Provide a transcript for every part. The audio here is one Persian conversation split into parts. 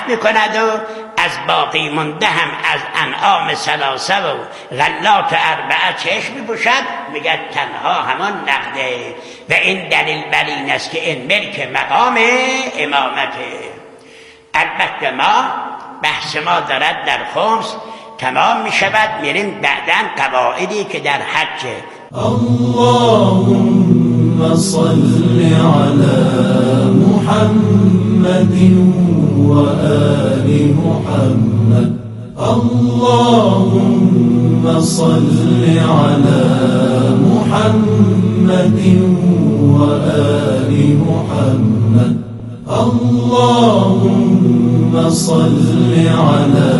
میکند و از باقی مونده هم از انعام ثلاثه و غلات اربعه چشم میپوشد، میگه تنها همان نقده و این دلیل بر این است که این ملک مقام امامته. البته ما بحث ما دارد در خمس تمام میشود، میریم بعداً قواعدی که در حج. اللهم صل على محمد و آل محمد. اللهم صل على محمد و آل محمد. اللهم صل على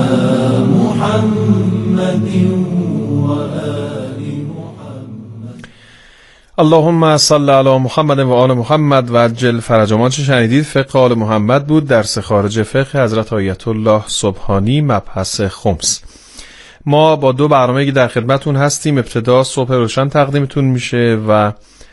محمد و آل محمد. اللهم صل علی محمد و آل محمد و عجل فرج. ما چه شنیدید فقه آل محمد بود، درس خارج فقه حضرت آیت الله سبحانی، مبحث خمس. ما با دو برنامه که در خدمتون هستیم. ابتدا صبح روشن تقدیمتون میشه و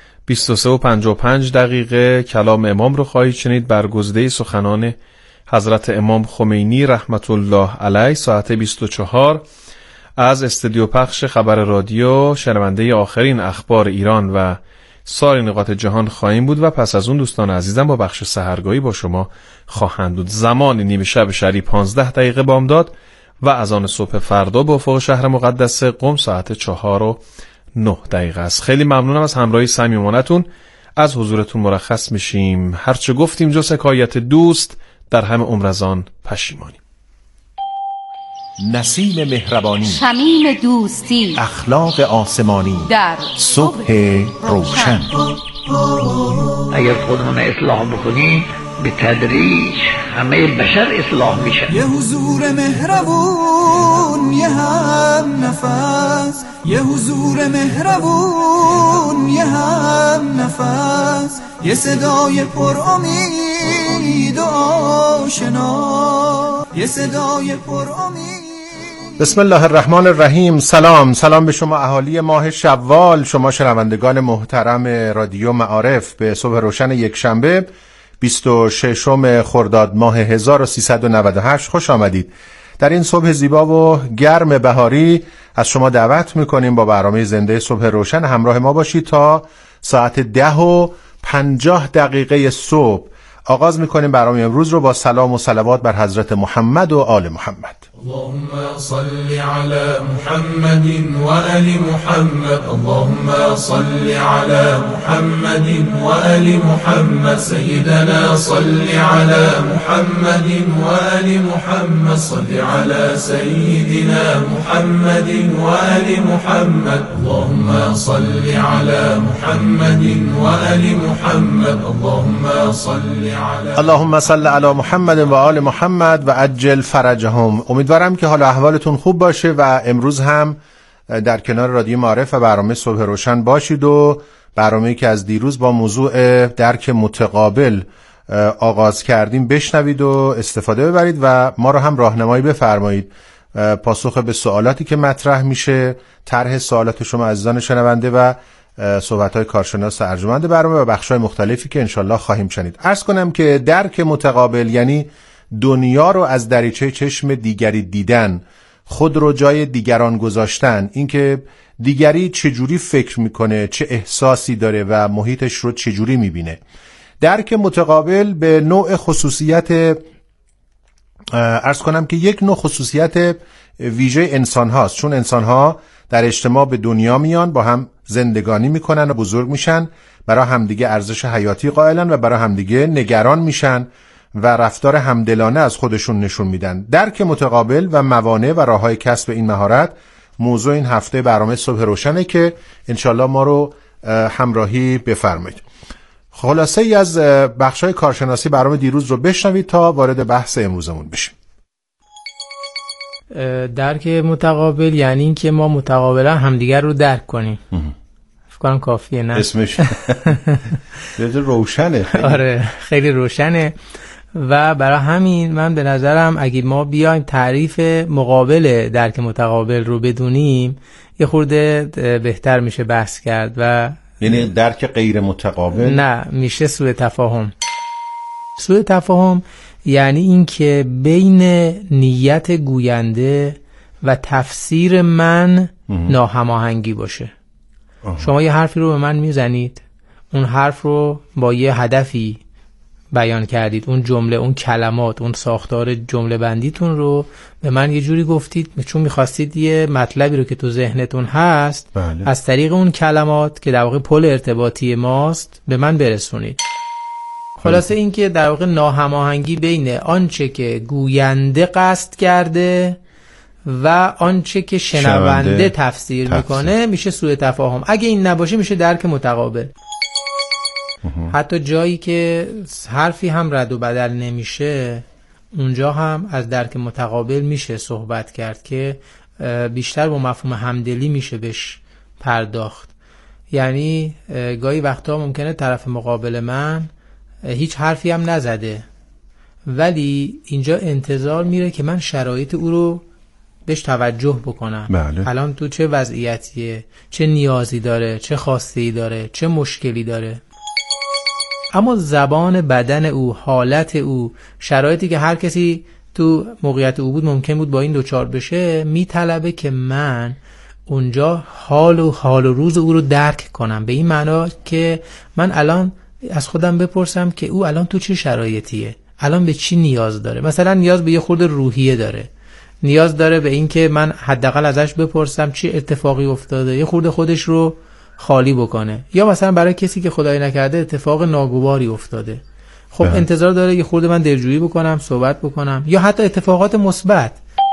23:55 کلام امام رو خواهید شنید، برگزیده سخنان حضرت امام خمینی رحمت الله علیه. ساعت 24 از استودیو پخش خبر رادیو شنونده آخرین اخبار ایران و سایر نقاط جهان خواهیم بود و پس از اون دوستان عزیزم با بخش سحرگاهی با شما خواهند بود. زمان نیمه شب شری 15 بامداد و اذان صبح فردا با افق شهر مقدس قم ساعت 4:09 است. خیلی ممنونم از همراهی صمیمانتون. از حضورتون مرخص میشیم. هرچه گفتیم جز حکایت دوست، در همه عمر از آن پشیمانیم. نسیم مهربانی، شمیم دوستی، اخلاق آسمانی در صبح روشن. اگر خودمون اصلاح بکنیم به تدریج همه بشر اصلاح میشن. یه حضور مهربون، یه هم نفس، یه حضور مهربون، یه هم نفس، یه صدای پر امید و آشنا، یه صدای پر امید. بسم الله الرحمن الرحیم. سلام به شما اهالی ماه شوال، شما شنوندگان محترم رادیو معارف. به صبح روشن یک شنبه 26 خرداد ماه 1398 خوش آمدید. در این صبح زیبا و گرم بهاری از شما دعوت میکنیم با برنامه زنده صبح روشن همراه ما باشید تا ساعت 10:50 صبح. آغاز میکنیم برنامه امروز رو با سلام و صلوات بر حضرت محمد و آل محمد. اللهم صل على محمد و آل محمد. اللهم صل على محمد و آل محمد. سيدنا صل على محمد و آل محمد. صل على سيدنا محمد و آل محمد. اللهم صل على محمد و آل محمد. اللهم صل اللهم صل علی محمد و آل محمد و عجل فرجهم. امیدوارم که حال احوالتون خوب باشه و امروز هم در کنار رادیو معارف و برنامه صبح روشن باشید و برنامه‌ای که از دیروز با موضوع درک متقابل آغاز کردیم بشنوید و استفاده ببرید و ما رو هم راهنمایی بفرمایید. پاسخ به سوالاتی که مطرح میشه، طرح سوالات شما عزیزان شنونده و صحبت‌های کارشناس ارجمند برنامه و بخش‌های مختلفی که انشالله خواهیم شنید. عرض کنم که درک متقابل یعنی دنیا رو از دریچه چشم دیگری دیدن، خود رو جای دیگران گذاشتن، اینکه دیگری چجوری فکر میکنه، چه احساسی داره و محیطش رو چجوری میبینه. درک متقابل به نوع خصوصیت، عرض کنم که یک نوع خصوصیت ویژه انسان هاست، چون انسان ها در اجتماع به دنیا میان، با هم زندگانی میکنن و بزرگ میشن، برای همدیگه ارزش حیاتی قائلن و برای همدیگه نگران میشن و رفتار همدلانه از خودشون نشون میدن. درک متقابل و موانع و راههای کسب این مهارت موضوع این هفته برنامه صبح روشنه که انشالله ما رو همراهی بفرمایید. خلاصه ای از بخشای کارشناسی برنامه دیروز رو بشنوید تا وارد بحث امروزمون بشیم. درک متقابل یعنی این که ما متقابلا همدیگر رو درک کنیم. فکر کنم کافیه، نه؟ اسمش روشنه. آره خیلی روشنه و برای همین من به نظرم اگه ما بیایم تعریف مقابل درک متقابل رو بدونیم یه خورده بهتر میشه بحث کرد. و یعنی درک غیر متقابل نه، میشه سوء تفاهم. سوء تفاهم یعنی این که بین نیت گوینده و تفسیر من ناهماهنگی باشه. شما یه حرفی رو به من میزنید، اون حرف رو با یه هدفی بیان کردید، اون جمله، اون کلمات، اون ساختار جمله بندیتون رو به من یه جوری گفتید چون میخواستید یه مطلبی رو که تو ذهنتون هست از طریق اون کلمات که در واقع پل ارتباطی ماست به من برسونید. خلاصه این که در واقع ناهماهنگی بین آنچه که گوینده قصد کرده و آنچه که شنونده تفسیر میکنه میشه سوء تفاهم. اگه این نباشه میشه درک متقابل. حتی جایی که حرفی هم رد و بدل نمیشه اونجا هم از درک متقابل میشه صحبت کرد که بیشتر با مفهوم همدلی میشه بهش پرداخت. یعنی گاهی وقتا ممکنه طرف مقابل من هیچ حرفی هم نزده ولی اینجا انتظار میره که من شرایط او رو بهش توجه بکنم. بله. الان تو چه وضعیتیه، چه نیازی داره، چه خواسته‌ای داره، چه مشکلی داره. اما زبان بدن او، حالت او، شرایطی که هر کسی تو موقعیت او بود ممکن بود با این دوچار بشه میطلبه که من اونجا حال و روز او رو درک کنم، به این معنا که من الان از خودم بپرسم که او الان تو چه شرایطیه، الان به چی نیاز داره. مثلا نیاز به یه خورده روحیه داره، نیاز داره به این که من حداقل ازش بپرسم چه اتفاقی افتاده، یه خورده خودش رو خالی بکنه. یا مثلا برای کسی که خدای نکرده اتفاق ناگواری افتاده، خب انتظار داره یه خورده من دلجویی بکنم، صحبت بکنم. یا حتی اتفاقات مثبت.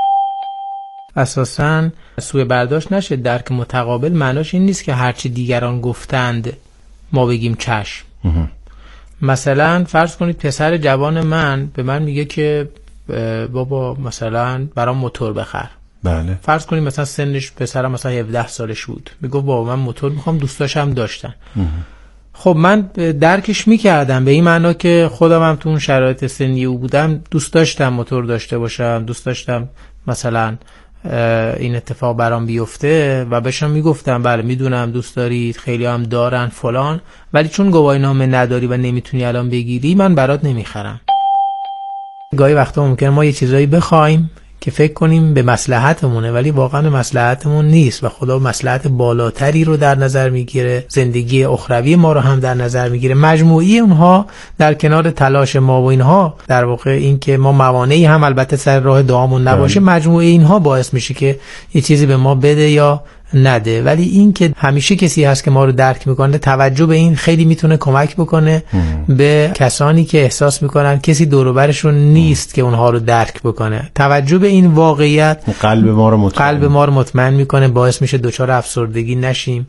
اساساً سوء برداشت نشه، درک متقابل معناش این نیست که هرچی دیگران گفتند ما بگیم چشم. مثلا فرض کنید پسر جوان من به من میگه که بابا مثلا برام موتور بخر. بله. فرض کنید مثلا سنش پسرم مثلا 17 سالش بود، میگه بابا من موتور میخوام، دوستاش هم داشتن. خب من درکش میکردم به این معنا که خودم هم تو اون شرایط سنی او بودم، دوست داشتم موتور داشته باشم، دوست داشتم مثلا این اتفاق برام بیفته و بهشون میگفتم بله میدونم دوست دارید، خیلی هم دارن فلان، ولی چون گواهی نامه نداری و نمیتونی الان بگیری من برات نمیخرم. گاهی وقتا ممکنه ما یه چیزایی بخوایم که فکر کنیم به مصلحتمونه ولی واقعا مصلحتمون نیست و خدا مصلحت بالاتری رو در نظر میگیره، زندگی اخروی ما رو هم در نظر میگیره. مجموعی اونها در کنار تلاش ما و اینها، در واقع این که ما موانعی هم البته سر راه دعامون نباشه، مجموعه اینها باعث میشه که یه چیزی به ما بده یا نده. ولی این که همیشه کسی هست که ما رو درک میکنه، توجه به این خیلی میتونه کمک بکنه به کسانی که احساس میکنن کسی دور و برشون نیست که اونها رو درک بکنه. توجه به این واقعیت قلب ما رو مطمئن میکنه، باعث میشه دچار افسردگی نشیم.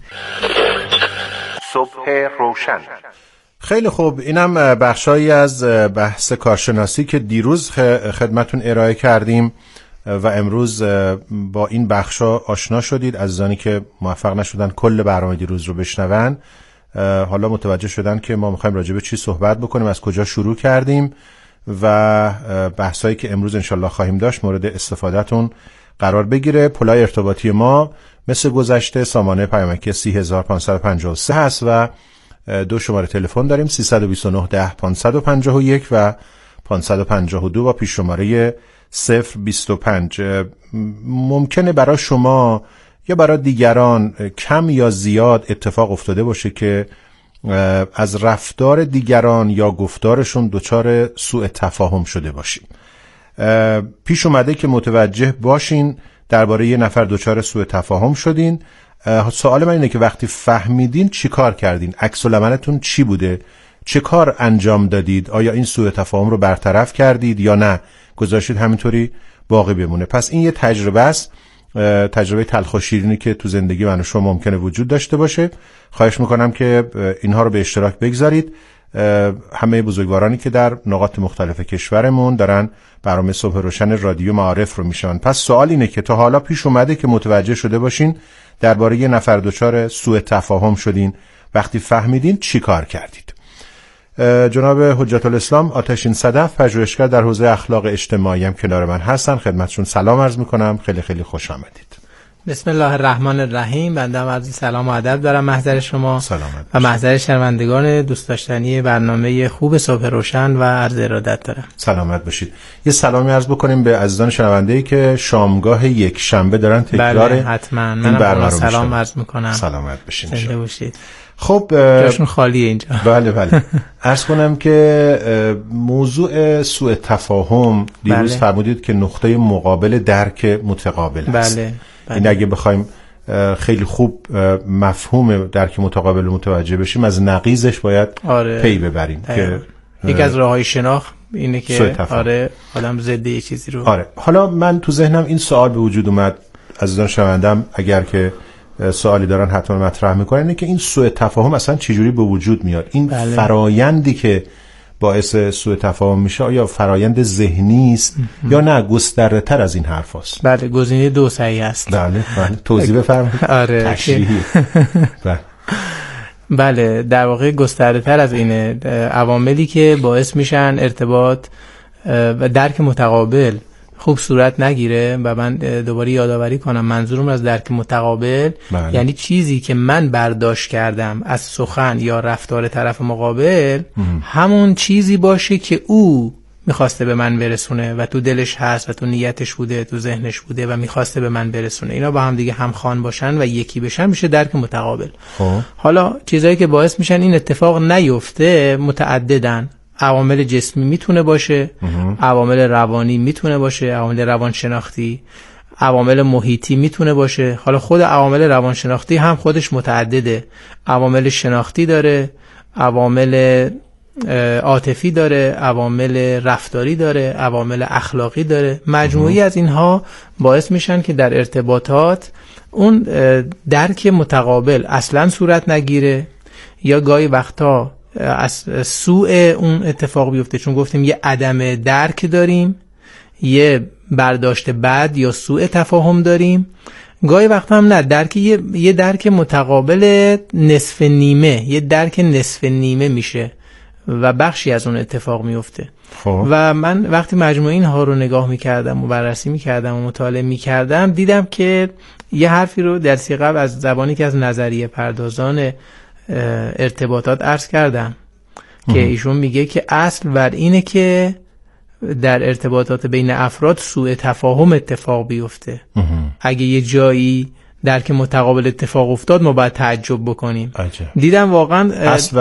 صبح روشن. خیلی خوب، اینم بخشایی از بحث کارشناسی که دیروز خدمتون ارائه کردیم و امروز با این بخشا آشنا شدید. عزیزانی که موفق نشدن کل برنامه دیروز رو بشنون حالا متوجه شدن که ما میخوایم راجع به چی صحبت بکنیم، از کجا شروع کردیم و بحثایی که امروز انشالله خواهیم داشت مورد استفادهتون قرار بگیره. پلای ارتباطی ما مثل گذشته سامانه پیامکی 30553 هست و 2 شماره تلفن داریم، 329 10 551 و 552 با پیش شماره 025. ممکنه برای شما یا برای دیگران کم یا زیاد اتفاق افتاده باشه که از رفتار دیگران یا گفتارشون دچار سوء تفاهم شده باشیم. پیش اومده که متوجه باشین درباره یه نفر دچار سوء تفاهم شدین. سوال من اینه که وقتی فهمیدین چی کار کردین؟ عکس العملتون چی بوده؟ چه کار انجام دادید؟ آیا این سوء تفاهم رو برطرف کردید یا نه گذاشتید همینطوری باقی بمونه؟ پس این یه تجربه است، تجربه تلخ و شیرینی که تو زندگی من و شما ممکنه وجود داشته باشه. خواهش میکنم که اینها رو به اشتراک بگذارید. همه بزرگوارانی که در نقاط مختلف کشورمون دارن برنامه صبح روشن رادیو معارف رو میشن. پس سوال اینه که تا حالا پیش اومده که متوجه شده باشین درباره یه نفر دچار سوء تفاهم شدین، وقتی فهمیدین چی کار کردید؟ جناب حجت الاسلام آتشین صدف، پژوهشگر در حوزه اخلاق اجتماعی هم کنار من هستن. خدمتشون سلام عرض میکنم. خیلی خیلی خوش آمدید. بسم الله الرحمن الرحیم. بنده هم عرض سلام و ادب دارم محضر شما سلامت و محضر شنوندگان دوست داشتنی برنامه خوب صبح روشن و عرض ارادت دارم. سلامت باشید. یه سلامی عرض بکنیم به عزیزان شنونده‌ای که شامگاه یک شنبه دارن تکرار بله حتما منم سلام عرض میکنم. سلامت باشین. زنده باشید. خب جاشون خالیه اینجا. بله عرض کنم که موضوع سوء تفاهم دیروز فرمودید که نقطه مقابل درک متقابل است. بله. این اگه بخوایم خیلی خوب مفهوم درک متقابل رو متوجه بشیم از نقیضش باید پی ببریم که یک از راههای شناخت اینه که آدم ضد یه چیزی رو حالا من تو ذهنم این سوال به وجود اومد، عزیزان شنوندم اگر که سوالی دارن حتما مطرح میکنن، اینه که این سوء تفاهم اصلا چجوری به وجود میاد؟ این فرایندی که باعث سوء تفاهم میشه آیا فرایند ذهنی است یا نه گسترده تر از این حرف هست؟ بله گزینه دو صحیح است. بله توضیح بفرمایید. تشریحی. بله در واقع گسترده تر از اینه. عواملی که باعث میشن ارتباط و درک متقابل خوب صورت نگیره و من دوباره یادآوری کنم منظورم از درک متقابل یعنی چیزی که من برداشت کردم از سخن یا رفتار طرف مقابل همون چیزی باشه که او میخواسته به من برسونه و تو دلش هست و تو نیتش بوده، تو ذهنش بوده و میخواسته به من برسونه. اینا با هم دیگه همخوان باشن و یکی بشن میشه درک متقابل. حالا چیزایی که باعث میشن این اتفاق نیفته متعددن. عوامل جسمی میتونه باشه، عوامل روانی میتونه باشه، عوامل روانشناختی، عوامل محیطی میتونه باشه. حالا خود عوامل روانشناختی هم خودش متعدده. عوامل شناختی داره، عوامل عاطفی داره، عوامل رفتاری داره، عوامل اخلاقی داره. مجموعی از اینها باعث میشن که در ارتباطات اون درک متقابل اصلا صورت نگیره یا گاهی وقتا از سوء اون اتفاق بیفته. چون گفتیم یه عدم درک داریم، یه برداشت بد یا سوء تفاهم داریم. گاهی وقتا هم نه، یه درک متقابل نصف نیمه، یه درک نصف نیمه میشه و بخشی از اون اتفاق میفته. و من وقتی مجموعه اینها رو نگاه میکردم و بررسی میکردم و مطالعه میکردم دیدم که یه حرفی رو درسی قبل از زبانی که از نظریه پردازان ارتباطات عرض کردم که ایشون میگه که اصل بر اینه که در ارتباطات بین افراد سوء تفاهم اتفاق بیفته. اگه یه جایی درک متقابل اتفاق افتاد ما باید تعجب بکنیم. دیدم واقعا اصل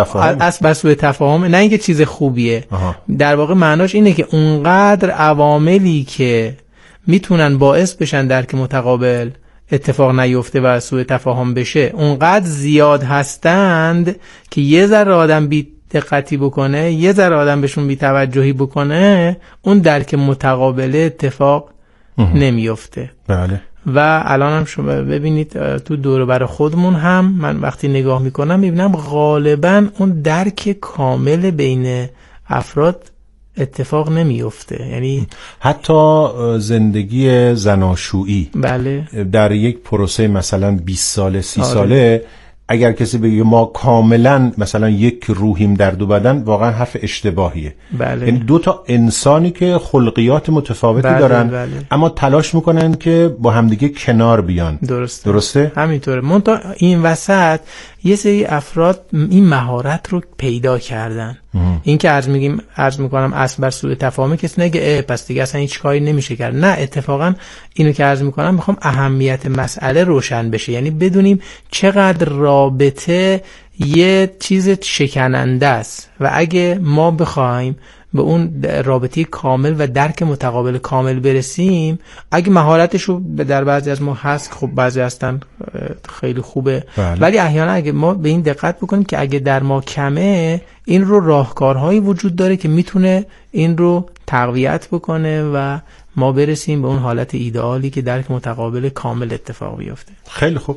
بر سوء تفاهم نه اینکه چیز خوبیه. در واقع معناش اینه که اونقدر عواملی که میتونن باعث بشن درک متقابل اتفاق نیفته و سوء تفاهم بشه اونقدر زیاد هستند که یه ذره آدم بی دقتی بکنه، یه ذره آدم بهشون بی توجهی بکنه، اون درک متقابل اتفاق نمیفته. بله. و الان هم شما ببینید تو دور و بر خودمون هم من وقتی نگاه میکنم میبینم غالبا اون درک کامل بین افراد اتفاق نمیفته. یعنی حتی زندگی زناشویی بله در یک پروسه مثلا 20 ساله 30 ساله اگر کسی بگه ما کاملا مثلا یک روحیم در دو بدن، واقعا حرف اشتباهیه. بله. یعنی دو تا انسانی که خلقیات متفاوتی دارن اما تلاش میکنن که با همدیگه کنار بیان. درسته؟ همینطوره. منتها این وسط یه سری افراد این مهارت رو پیدا کردن. این که عرض میکنم اصل بر سوء تفاهم کسی نگه پس دیگه اصلا هیچ کاری نمیشه کرد. نه، اتفاقا اینو که عرض میکنم میخوام اهمیت مسئله روشن بشه. یعنی بدونیم چقدر رابطه یه چیز شکننده است و اگه ما بخوایم به اون رابطه کامل و درک متقابل کامل برسیم، اگه مهارتش رو در بعضی از ما هست، خب بعضی هستن خیلی خوبه، ولی احیانا اگه ما به این دقت بکنیم که اگه در ما کمه، این رو راهکارهایی وجود داره که میتونه این رو تقویت بکنه و ما برسیم به اون حالت ایدئالی که درک متقابل کامل اتفاق بیفته. خیلی خوب.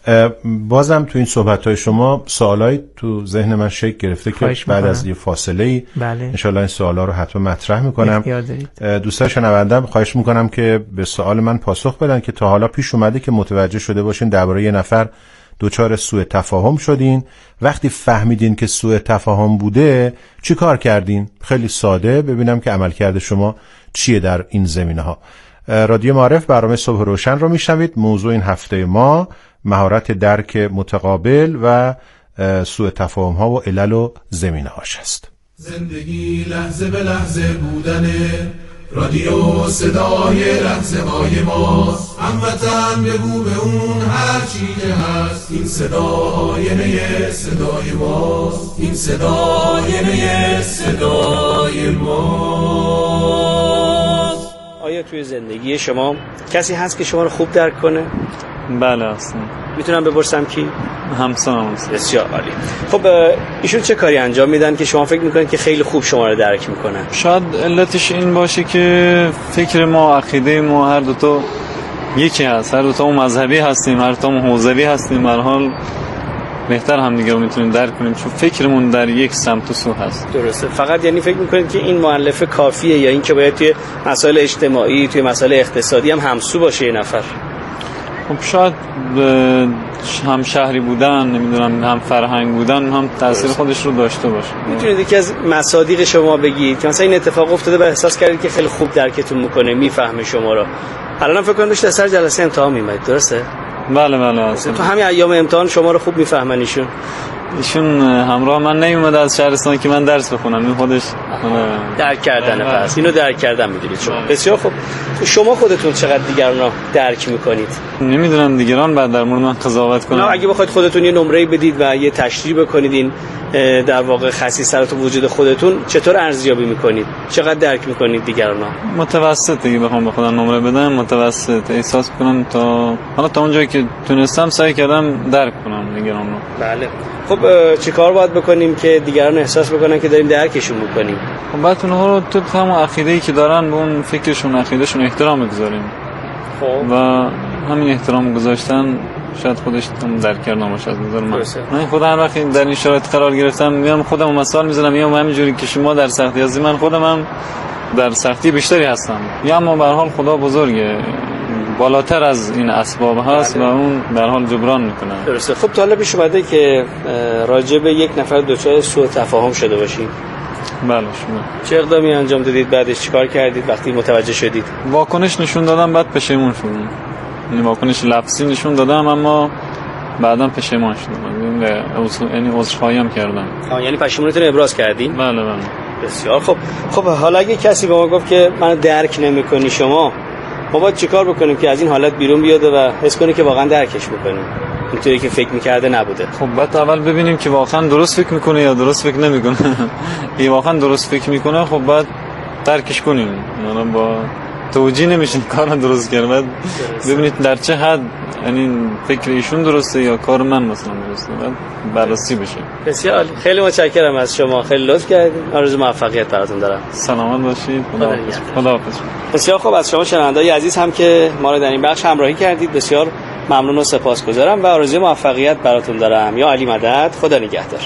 بازم تو این صحبت‌های شما سوالایی تو ذهن من شکل گرفته که بعد از یه فاصله‌ای انشالله این سوالا رو حتما مطرح میکنم. دوستان شنوندم خواهش میکنم که به سوال من پاسخ بدن که تا حالا پیش اومده که متوجه شده باشین درباره یه نفر دوچار سوء تفاهم شدین، وقتی فهمیدین که سوء تفاهم بوده چی کار کردین؟ خیلی ساده ببینم که عملکرد شما چیه در این زمینه ها. رادیو معارف برنامه صبح روشن رو میشنوید. موضوع این هفته ما مهارت درک متقابل و سوء تفاهم ها و علل و زمینه هاش است. زندگی لحظه به لحظه بودنه، رادیو صدای لحظه های ماست. هموطن بگو به اون هر چی که هست، این صدا آینه صدای ماست، این صدا آینه صدای ماست. آیا توی زندگی شما کسی هست که شما رو خوب درک کنه؟ بله هستم. میتونم بپرسم کی؟ همسرم هست. بسیار عالی. خب ایشون چه کاری انجام میدن که شما فکر میکنید که خیلی خوب شما رو درک میکنن؟ شاید علتش این باشه که فکر ما، عقیده ما هر دوتا یکی هست، هر دوتا مذهبی هستیم، هر دوتا حوزوی هستیم. در حال بهتر هم دیگه رو میتونیم درک کنیم چون فکرمون در یک سمت و سو هست. درسته. فقط یعنی فکر میکنید که این مؤلفه کافیه یا این که باید توی مسائل اجتماعی، توی مسائل اقتصادی هم همسو باشه یه نفر؟ خب شاید هم شهری بودن، نمیدونم، هم فرهنگ بودن هم تاثیر خودش رو داشته باشه. میتونید یکی از مصادیق شما بگید که مثلا این اتفاق افتاده و احساس کردید که خیلی خوب درکتون میکنه، میفهمه شما رو؟ الان فکر کنم داشت سر جلسه امتحان میمید، درسته؟ بله اصلا تو همین ایام امتحان شما رو خوب میفهمن ایشون همراه من نیومده از شهرستان که من درس بخونم، این خودش درک کردنه. پس اینو درک کردن میدونید شما. بسیار خوب. شما خودتون چقدر دیگران رو درک میکنید؟ نمیدونم دیگران بعد در مورد من قضاوت کنن. اگه بخواید خودتون یه نمره‌ای بدید و یه تشریح بکنید این در واقع خصیصه تو وجود خودتون، چطور ارزیابی میکنید؟ چقدر درک میکنید دیگران رو؟ متوسط. اگه بخوام به خودم نمره بدم متوسط احساس کنم تا اون جایی که تونستم سعی کردم درک کنم دیگران رو. بله. خب چیکار باید بکنیم که دیگران احساس بکنن که داریم درکشون میکنیم؟ خب باید اونها رو طبق همون عقیده‌ای که دارن به اون فکرشون، عقیدهشون احترام بگذاریم. خب و همین احترام گذاشتن شاید خودش درک کردن باشه. من خودم هر وقت در این شرایط قرار گرفتم میام خودم مثال میزنم، میام همینجوری که شما در سختی هستی من خودم هم در سختی بیشتری هستم. یا اما به هر حال خدا بزرگه، بالاتر از این اسباب هست و اون به هر حال جبران میکنه. درسته. خب تا حالا پیش اومده که راجع به یک نفر دچار سوء تفاهم شده باشین؟ بله شما. چه اقدامی انجام دادید؟ بعدش چیکار کردید وقتی متوجه شدید؟ واکنش نشون دادم، بعد پشیمون شدم. یعنی واکنش لفظی نشون دادم اما بعداً پشیمان شدم. یعنی عذرخواهی هم کردم. یعنی پشیمونیتون ابراز کردین؟ بله. بسیار خوب. خب حالا اگه کسی به ما گفت که من درک نمی‌کنی شما، ما باید چیکار بکنیم که از این حالت بیرون بیاده و حس کنی که واقعا درکش می‌کنیم، اینطوری که فکر می‌کرده نبوده؟ خب بعد اول ببینیم که واقعا درست فکر می‌کنه یا درست فکر نمی‌کنه. اگه واقعا درست فکر می‌کنه خب بعد درکش کنیم. یعنی با توجیه نمیشه کارو درست کرد. ببینید در چه حد یعنی فکر ایشون درسته یا کار من مثلا درسته، بعد بررسی بشه. بسیار عالی. خیلی متشکرم از شما، خیلی لطف کردید. آرزو موفقیت براتون دارم. سلامت باشید. خداحافظ. بسیار خوب. از شما شنونده‌های عزیز هم که ما رو در این بخش همراهی کردید بسیار ممنون و سپاسگزارم و آرزوی موفقیت براتون دارم. یا علی مدد. خدا نگهدار.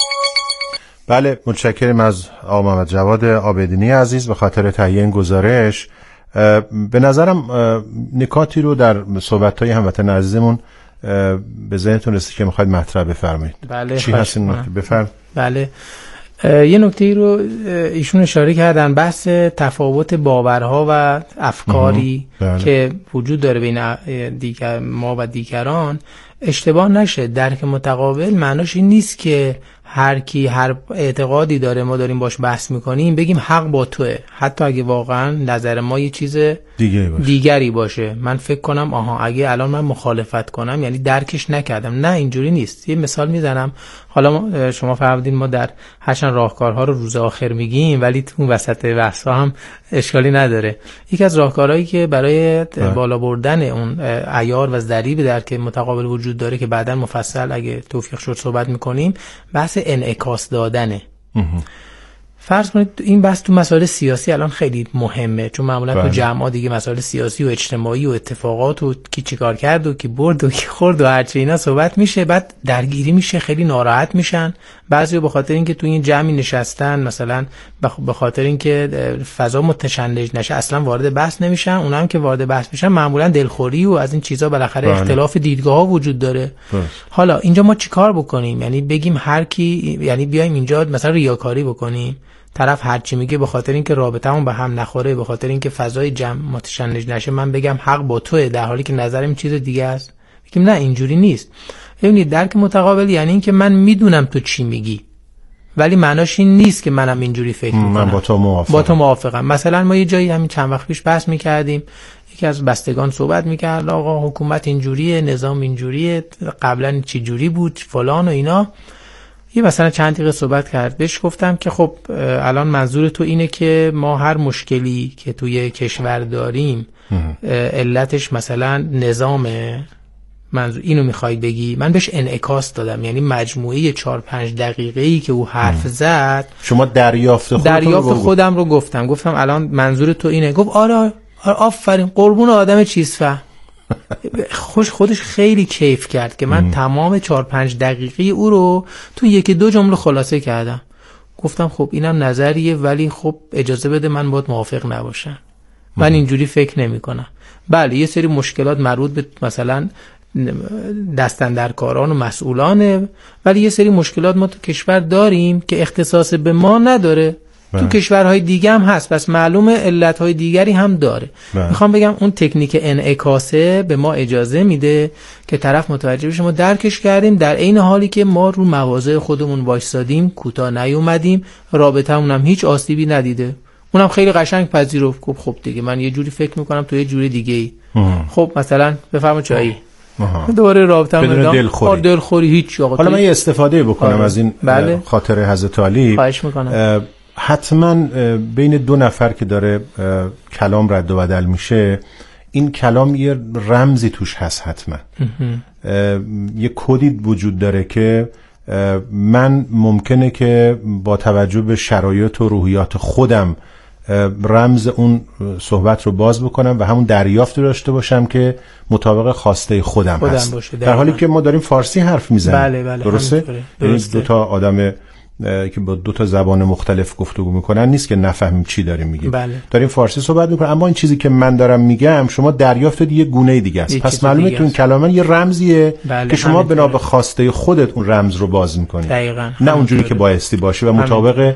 بله، متشکرم از آقا محمد جواد عابدینی عزیز به خاطر تهیه این گزارش. به نظرم نکاتی رو در صحبت‌های هموطن عزیزمون به ذهنتون رسید که می‌خواید مطرح بفرمایید. بله. چی هست این نکته؟ بفرمایید. بله. یه نکته رو ایشون اشاره کردن، بحث تفاوت باورها و افکاری که وجود داره بین ما و دیگران. اشتباه نشه، درک متقابل معناش این نیست که هر کی هر اعتقادی داره ما داریم باش بحث میکنیم بگیم حق با توه، حتی اگه واقعا نظر ما یه چیز دیگری باشه. من فکر کنم اگه الان من مخالفت کنم یعنی درکش نکردم. نه، اینجوری نیست. یه مثال میزنم. حالا شما فرمودین ما در هرچند راهکارها رو روز آخر میگیم ولی تو وسط بحثا هم اشکالی نداره. یکی از راهکارهایی که برای بالا بردن اون عیار و ضریب درک متقابل وجود داره که بعداً مفصل اگه توفیق شد صحبت میکنیم، بحث انعکاس دادنه. فرض کنید این بحث تو مسائل سیاسی الان خیلی مهمه، چون معمولا تو جمع‌ها دیگه مسائل سیاسی و اجتماعی و اتفاقات و کی چیکار کرد و کی برد و کی خورد و هرچی اینا صحبت میشه، بعد درگیری میشه، خیلی ناراحت میشن. بعضیا به خاطر اینکه تو این جمعی نشستن، مثلا به خاطر اینکه فضا متشنج نشه اصلا وارد بحث نمیشن. اونا هم که وارد بحث میشن معمولا دلخوری و از این چیزا بالاخره اختلاف دیدگاه‌ها وجود داره. حالا اینجا ما چیکار بکنیم؟ یعنی بگیم هر کی، یعنی بیایم اینجا مثلا ریاکاری بکنیم، طرف هرچی میگه به خاطر اینکه رابطمون به هم نخوره، به خاطر اینکه فضای جمع متشنج نشه، من بگم حق با توئه در حالی که نظرم چیز دیگه است. بگیم نه اینجوری نیست. ببینید درک متقابل یعنی اینکه من میدونم تو چی میگی ولی معناش این نیست که منم اینجوری فکر میکنم. من با تو موافقم. مثلا ما یه جایی همین چند وقت پیش بحث میکردیم، یکی از بستگان صحبت میکرد آقا حکومت اینجوریه، نظام اینجوریه، قبلا چی جوری بود فلان و اینا. یه مثلا چند دقیقه صحبت کرد، بهش گفتم که خب الان منظور تو اینه که ما هر مشکلی که توی کشور داریم علتش مثلا نظامه، منظور اینو میخوای بگی؟ من بهش انعکاس دادم، یعنی مجموعه 4-5 دقیقه‌ای که او حرف زد، شما دریافت خودم رو گفتم الان منظور تو اینه. گفت آره آفرین قربون آدم چیز فهم. خودش خیلی کیف کرد که من تمام 4-5 دقیقه او رو تو 1-2 جمله خلاصه کردم. گفتم خب اینم نظریه ولی خب اجازه بده من باید موافق نباشم، من اینجوری فکر نمی کنم. بله یه سری مشکلات مربوط به مثلا دستاندرکاران و مسئولانه، ولی یه سری مشکلات ما تو کشور داریم که اختصاص به ما نداره، تو کشورهای دیگه هم هست، پس معلومه علتهای دیگری هم داره. میخوام بگم اون تکنیک انعکاسه به ما اجازه میده که طرف متوجه بشه ما درکش کردیم، در عین حالی که ما رو مواضع خودمون وایسادیم، کوتاه نیومدیم، رابطمون هم هیچ آسیبی ندیده. اونم خیلی قشنگ پذیرفت، گفت خب دیگه من یه جوری فکر میکنم تو یه جوری دیگه ای. خب مثلا بفرما چایی دوباره رابطه بدون دلخوری هیچ. حالا من یه استفاده بکنم از این خاطر حضرت علی. خواهش میکنم. حتما بین 2 نفر که داره کلام رد و بدل میشه، این کلام یه رمزی توش هست، حتما یه کدی وجود داره که من ممکنه که با توجه به شرایط و روحیات خودم رمز اون صحبت رو باز بکنم و همون دریافت رو داشته باشم که مطابق خواسته خودم هست، در حالی که ما داریم فارسی حرف میزنیم. بله درسته؟ یعنی 2 آدم که با 2 زبان مختلف گفتگو میکنن نیست که نفهمیم چی داریم میگیم. داریم فارسی صحبت میکنیم، اما این چیزی که من دارم میگم شما دریافت یه گونه دیگه است. پس معلومه تو این کلام یه رمزیه که شما بنا به خواسته خودت اون رمز رو باز میکنی، نه اونجوری که بایستی باشه و مطابق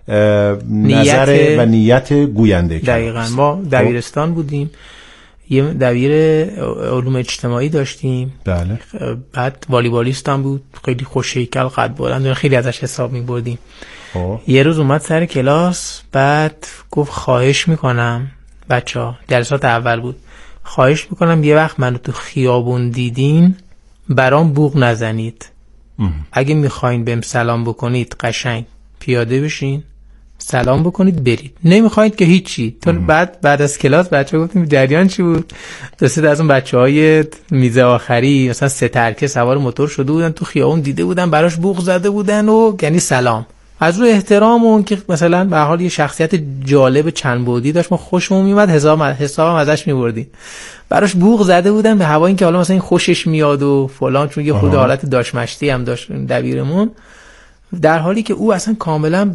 نظر و نیت گوینده. دقیقاً. ما دبیرستان بودیم، یه دبیر علوم اجتماعی داشتیم. بله. بعد والیبالیست هم بود، خیلی خوش هیکل، قد بلند، خیلی ازش حساب می‌بردیم. یه روز اومد سر کلاس، بعد گفت خواهش میکنم بچه‌ها، جلسات اول بود، خواهش میکنم یه وقت منو تو خیابون دیدین برام بوق نزنید. اگه میخواین بهم سلام بکنید قشنگ پیاده بشین سلام بکنید برید، نمیخواید که هیچی. تو بعد از کلاس بچه‌ها گفتیم جریان چی بود؟ درسته از اون بچه‌های میزه آخری مثلا 3 ترکه سوار موتور شده بودن، تو خیابون دیده بودن براش بوق زده بودن و یعنی سلام از روی احترام اون که مثلا به حال یه شخصیت جالب چند بعدی داشت، ما خوشمون میومد، حسابم ازش میبردیم، براش بوق زده بودن به هوای اینکه حالا مثلا این خوشش میاد و فلان، چون یه خود حالت داش مشتی هم داشت دبیرمون، در حالی که او اصلا کاملا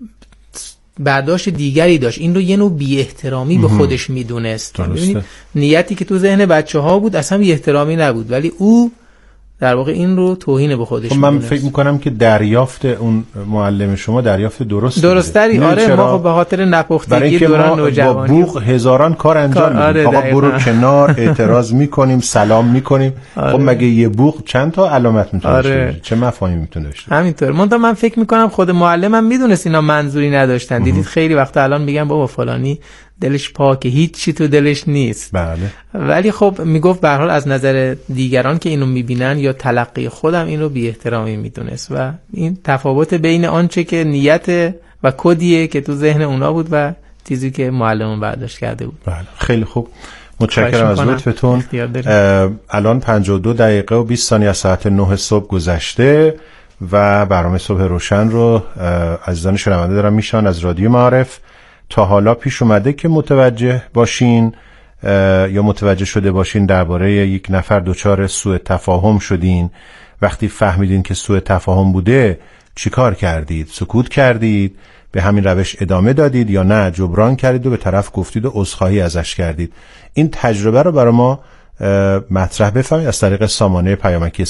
برداشت دیگری داشت، این رو یه نوع بی احترامی به خودش میدونست. ببینید نیتی که تو ذهن بچه‌ها بود اصلا بی احترامی نبود، ولی او در واقع این رو توهین به خودش میدونست. من فکر میکنم که دریافت اون معلم شما دریافت درستری. آره ما به خاطر نپختگی دوران نوجوانی با بوق هزاران کار انجام میدیم. آقا برو کنار، اعتراض میکنیم، سلام میکنیم. خب مگه یه بوق چند تا علامت میتونه داشته؟ چه مفاهیمی میتونه داشته؟ همینطور. من فکر میکنم خود معلمم میدونست اینا منظوری نداشتن. دیدید خیلی وقتا الان میگن بابا فلانی دلش پاکه، هیچ چی تو دلش نیست. بله. ولی خب میگفت به هر حال از نظر دیگران که اینو میبینن یا تلقی خودم این رو بی احترامی میدونست و این تفاوت بین آنچه که نیت و کدیه که تو ذهن اونا بود و چیزی که معلمون برداشت کرده بود. بله. خیلی خوب. متشکرم از لطفتون. الان 52 دقیقه و 20 ثانیه از ساعت 9 صبح گذشته و برنامه صبح روشن رو عزیزان شنونده دارم میشن از رادیو معارف. تا حالا پیش اومده که متوجه باشین یا متوجه شده باشین درباره یک نفر دچار سوء تفاهم شدین؟ وقتی فهمیدین که سوء تفاهم بوده چیکار کردید؟ سکوت کردید؟ به همین روش ادامه دادید یا نه جبران کردید و به طرف گفتید و عذرخواهی ازش کردید؟ این تجربه رو برای ما مطرح بفرمایید از طریق سامانه پیامکی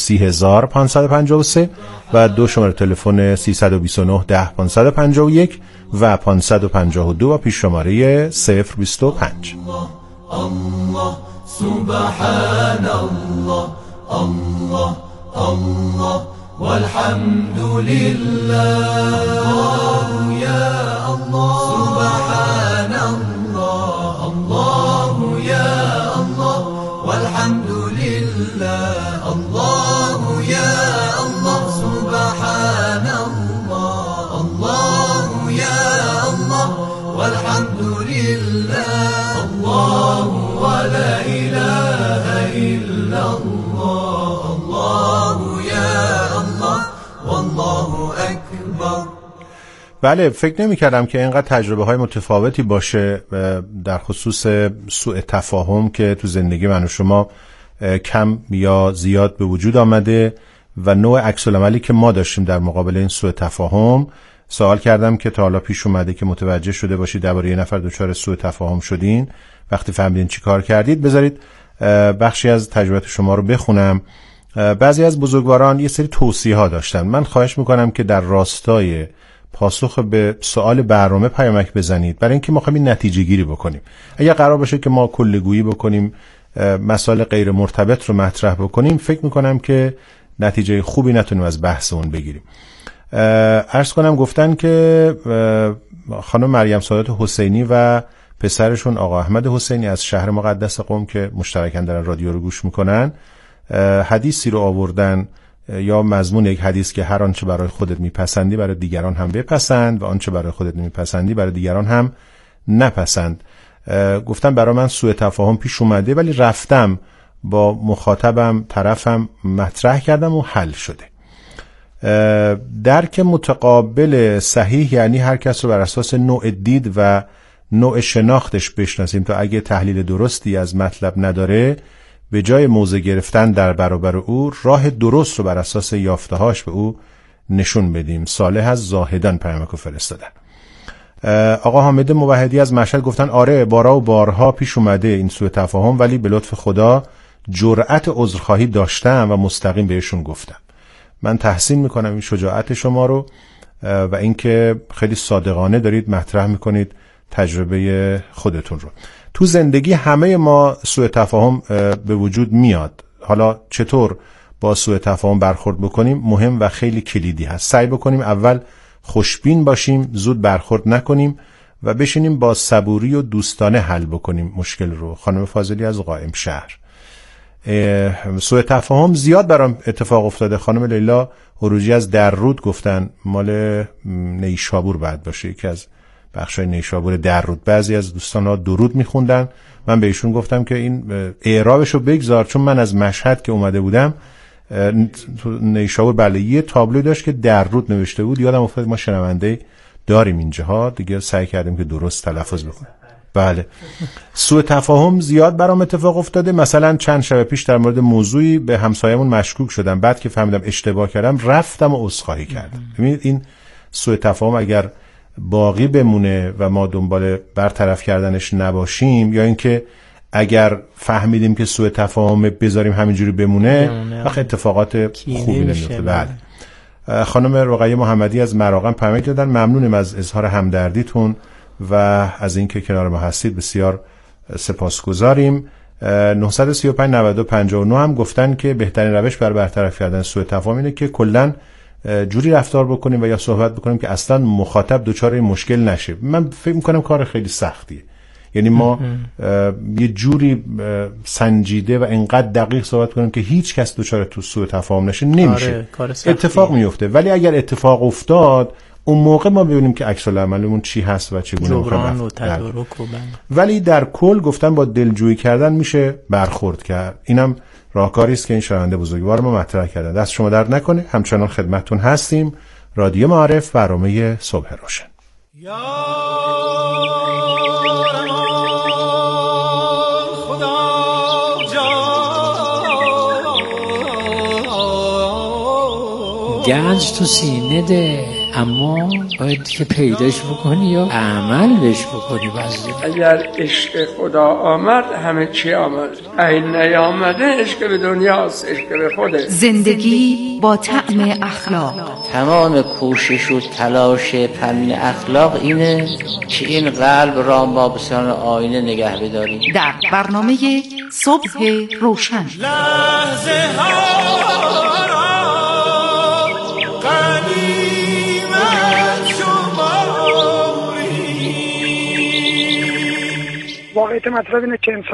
30553 و 2 شماره تلفن 329 10 551 و 552 و پیش شماره 025. الله سبحان الله الله الله والحمد لله يا الله سبحان الله الله يا الله والحمد لله الله يا الله سبحان الله الله يا الله والحمد لله الله ولا إله إلا الله الله يا الله والله أكبر. بله، فکر نمی کردم که اینقدر تجربه های متفاوتی باشه در خصوص سوء تفاهم که تو زندگی من و شما کم یا زیاد به وجود آمده و نوع عکس العملی که ما داشتیم در مقابل این سوء تفاهم. سوال کردم که تا حالا پیش اومده که متوجه شده باشید درباره یه نفر دچار سوء تفاهم شدین، وقتی فهمیدین چی کار کردید؟ بذارید بخشی از تجربیات شما رو بخونم. بعضی از بزرگواران یه سری توصیه ها داشتن. من خواهش میکنم که در راستای پاسخ به سوال برنامه پیامک بزنید، برای اینکه ما خواهیم نتیجه گیری بکنیم. اگر قرار باشه که ما کله‌گویی بکنیم، مسائل غیر مرتبط رو مطرح بکنیم، فکر میکنم که نتیجه خوبی نتونیم از بحث اون بگیریم. عرض کنم گفتن که خانم مریم سعادت حسینی و پسرشون آقا احمد حسینی از شهر مقدس قم که مشترکاً در رادیو رو گوش میکنن، حدیثی رو آوردن یا مضمون یک حدیث که هر آنچه برای خودت میپسندی برای دیگران هم بپسند و آنچه برای خودت نمیپسندی برای دیگران هم نپسند. گفتم برای من سوء تفاهم پیش اومده ولی رفتم با مخاطبم طرفم مطرح کردم و حل شده. درک متقابل صحیح یعنی هر کس رو بر اساس نوع دید و نوع شناختش بشناسیم تا اگه تحلیل درستی از مطلب نداره به جای موضع گرفتن در برابر او راه درست رو بر اساس یافته‌هاش به او نشون بدیم. صالح از زاهدان پیامک فرستادن. آقا حامد موحدی از مشهد گفتن آره بارها و بارها پیش اومده این سوء تفاهم ولی به لطف خدا جرأت عذرخواهی داشتم و مستقیم بهشون گفتم. من تحسین میکنم این شجاعت شما رو و اینکه خیلی صادقانه دارید مطرح میکنید تجربه خودتون رو. تو زندگی همه ما سوء تفاهم به وجود میاد. حالا چطور با سوء تفاهم برخورد بکنیم مهم و خیلی کلیدی هست. سعی بکنیم اول خوشبین باشیم، زود برخورد نکنیم و بشینیم با صبوری و دوستانه حل بکنیم مشکل رو. خانم فاضلی از قائم شهر. سوء تفاهم زیاد برام اتفاق افتاده. خانم لیلا عروجی از دررود گفتن مال نیشابور بعد باشه، یکی از بخشای نیشابور دررود. بعضی از دوستان ها درود میخوندن، من بهشون گفتم که این اعرابشو بگذار، چون من از مشهد که اومده بودم نیشابور بله یه تابلو داشت که دررود نوشته بود، یادم افتاد ما شنونده داریم اینجاها دیگه، سعی کردیم که درست تلفظ بکنیم. بله سوء تفاهم زیاد برام اتفاق افتاده. مثلا چند شب پیش در مورد موضوعی به همسایه‌مون مشکوک شدم، بعد که فهمیدم اشتباه کردم رفتم و عذرخواهی کردم. ببینید این سوء تفاهم اگر باقی بمونه و ما دنبال برطرف کردنش نباشیم، یا اینکه اگر فهمیدیم که سوء تفاهم بذاریم همینجوری بمونه وقت اتفاقات خوبی نمیفته. بله خانم رقیه محمدی از مراغم پیام دادن ممنونم از اظهار همدردیتون و از اینکه کنار ما هستید، بسیار سپاسگزاریم. 935 92 59 هم گفتن که بهترین روش برای برطرف کردن سوء تفاهم اینه که کلا جوری رفتار بکنیم و یا صحبت بکنیم که اصلا مخاطب دچار این مشکل نشه. من فکر میکنم کار خیلی سختیه، یعنی ما یه جوری سنجیده و انقدر دقیق صحبت کنیم که هیچ کس دچار تو سوء تفاهم نشه نمیشه. اتفاق میفته، ولی اگر اتفاق افتاد اون موقع ما ببینیم که عکس العملمون چی هست و چگونه جبران و تدارک. ولی در کل گفتن با دلجویی کردن میشه برخورد کرد. اینم راهکاری است که این شنونده بزرگوار ما مطرح کردن. دست شما درد نکنه. همچنان خدمتتون هستیم. رادیو معارف، برنامه صبح روشن. گنج تو سینه ده، اما باید که پیداش بکنی یا عمل بهش بکنی. اگر عشق خدا آمد همه چی آمد، این نیامده عشق به دنیاست، عشق به خوده. زندگی با طعم اخلاق. تمام کوشش و تلاش فن اخلاق اینه که این قلب را ما به سان آینه نگه بداریم. در برنامه صبح روشن لحظه ها را غنیمت شماری. واقعیت مطلب اینه که انسان